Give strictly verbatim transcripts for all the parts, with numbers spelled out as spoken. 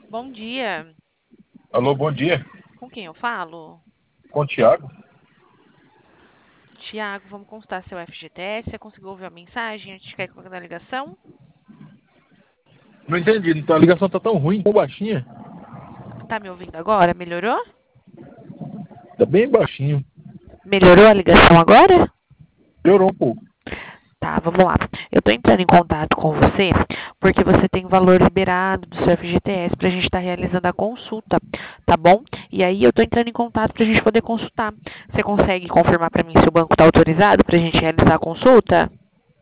Bom dia. Alô, bom dia. Com quem eu falo? Com o Thiago? Tiago, vamos consultar seu F G T S. Você conseguiu ouvir a mensagem antes de cair com a ligação? Não entendi, então a ligação tá tão ruim, tão baixinha. Tá me ouvindo agora? Melhorou? Tá bem baixinho. Melhorou a ligação agora? Piorou um pouco. Tá, vamos lá. Eu tô entrando em contato com você porque você tem valor liberado do seu F G T S pra gente estar realizando a consulta, tá bom? E aí eu tô entrando em contato pra gente poder consultar. Você consegue confirmar pra mim se o banco tá autorizado pra gente realizar a consulta?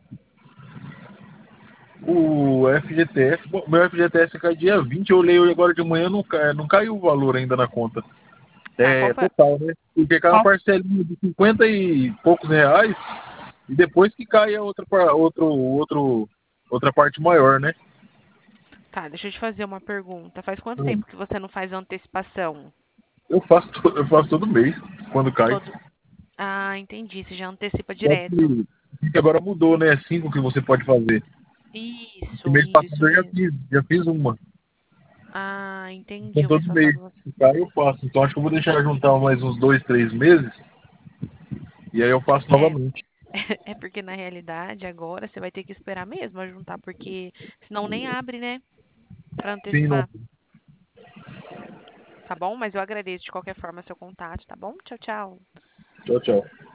O F G T S, bom, meu F G T S cai dia vinte, eu olhei agora de manhã, não, cai, não caiu o valor ainda na conta. Tá, qual É foi? total, né? Porque cai uma Qual? parcelinha de cinquenta e poucos reais e depois que cai a outra, par- outro, outro, outra parte maior, né? Tá, deixa eu te fazer uma pergunta. Faz quanto Hum. tempo que você não faz antecipação? Eu faço, to- eu faço todo mês, quando cai. Todo. Ah, entendi. Você já antecipa Só direto. que que agora mudou, né? É cinco que você pode fazer. Esse Isso, mês isso passado eu já mesmo. fiz, já fiz uma. Ah, entendi. Então O mês todo mês passado você. que cai eu faço. Então acho que eu vou deixar juntar mais uns dois, três meses e aí eu faço É, novamente. é porque na realidade agora você vai ter que esperar mesmo a juntar, porque senão nem abre, né? Pra Sim, não. antecipar. Tá bom? Mas eu agradeço de qualquer forma seu contato, tá bom? Tchau, tchau. Tchau, tchau.